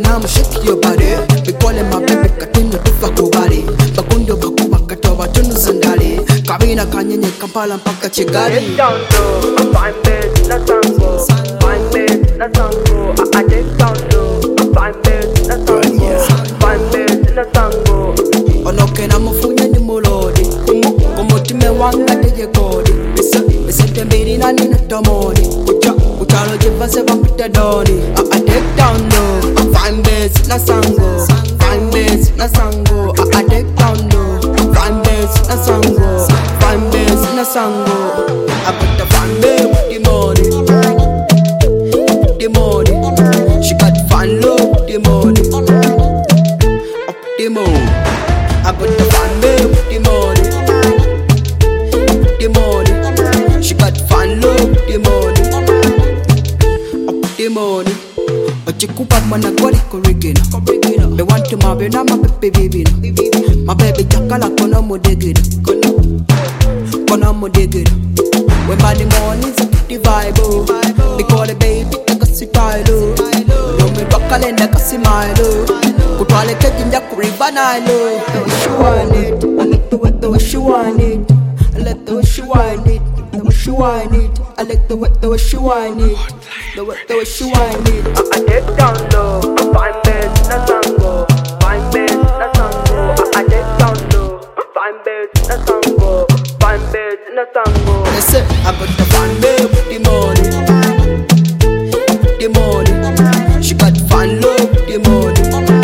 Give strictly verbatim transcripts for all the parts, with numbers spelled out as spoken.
I'm shake your body. Be calling my baby katino tufa kubali. Bakundo bakuba katoba tunu zandali. Kabina kanyenye Kampala mpaka Kigali. Get down low, I find bed, na tango. Find bed, na tango. I get down low, I find bed, na tango. Find bed, na tango. Onoke na mufunya ni mulodi. Kumutime wanga tege kodi. Bisa, bisa tembiri na nina tomoni. Kucha, kuchalo jivase wampita doni. I take down low, I find beds, na sango. Find beds, na sango. I take down low, find beds, na sango. Find beds, na sango. I put the find bed with the money. With the money. She got fun low with the money. Up the money. I put the fan babe with the money. With the money. She got fun love with the money. Up the money. But you could have a quality corrigan. They want to my baby, my baby baby. My baby Jakala kono mo digid. Kono mo digid. When by the morning's the vibe. They call the baby like a sitilo. No me bakalenda kasi milo. Kutwale kejinja kuribana lo. The way she want it, I like the way the way she want it. I like the way she want it, the way she want it. I like the way the way she want it, the way the way she want it. I, I get down low, I find bed, na tango. Find bed, na tango. I, I get down low, I find bed, na tango. Find bed, na tango. They say I got the fan babe with the money, with the money. She got fan love with the money.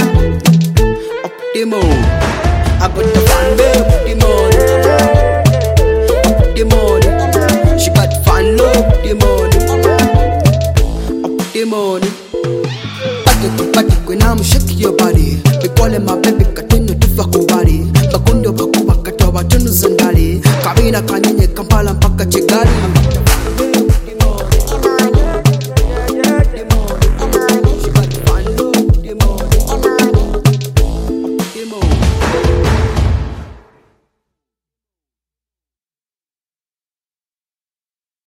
The money, I put the fan babe with the money. The money, she got fan love with the money. Up the money. Pati pati when I'm shake your body. Be calling my baby katino tufa kubali. Bakundo bakuba katoba tunu zandali. Kabina kanyenye Kampala mpaka Kigali.